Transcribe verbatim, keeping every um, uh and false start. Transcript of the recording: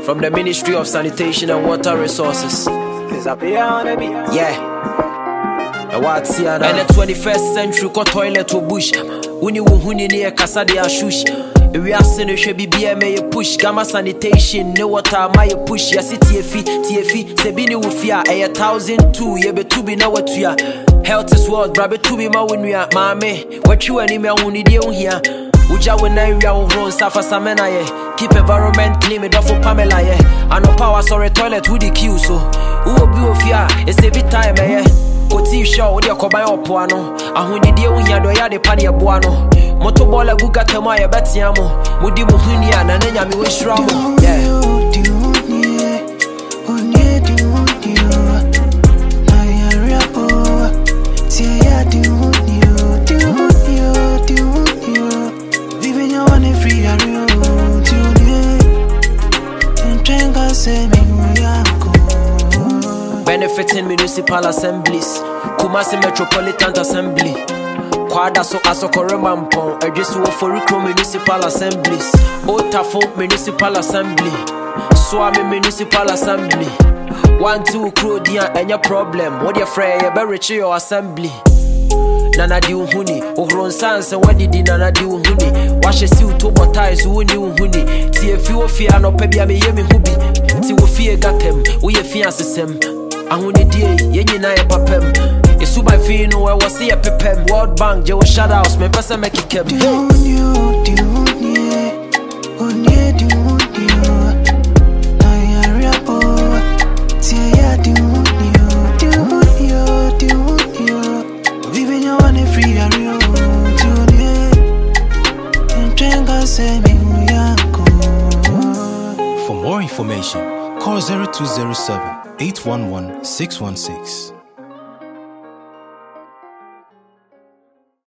from the Ministry of Sanitation and Water Resources. Yeah. And the twenty-first century ko toilet to bush. Uni wuhuni ni e kasa de ashush. We are sending she B B M a push. Gamma sanitation, no water my push. Ya si T F E, T F E, se bini wufia a thousand two. Ye be to be na what ya. Health is world, brabe to be ma when we are mame. What you any me uni de here. Uja when I we are run safa samena ye. Keep environment clean, me do for Pamela ye. I no power sorry toilet with the queue so. Who will be wufia? It's every time eh. Oti show odi akoban opoano ahunidie ohia do ya de pane eboano motobola guga temo ya betiamo mudi muhunia na nanya me weshra mo yeah benefiting municipal assemblies, Kumasi Metropolitan Assembly, Kwada so Asokoremampon, Ejisu for municipal assemblies, Otafo Municipal Assembly, Swami Municipal Assembly, one two Krodia and your problem, what your friend, you better reach your assembly. Nana di uhuni, uhron sans and what did Nana di uhuni, wash a suit to botize who knew huni, see if you fear no pebia me yemi hubi, see we fear got him, we a fiancé sem. Ahuni die, yenye na ye papem. Isu by fino, I was see a pepem. World Bank, Joe Shadows, me pesa make it kem. Do you, do you, do you, do you, na ya rapo, tia ya do you, do you, do you, vive nyo wane free ya rio, do you, entrenga se mi uyako. For more information, call zero two zero seven, eight one one, six one six.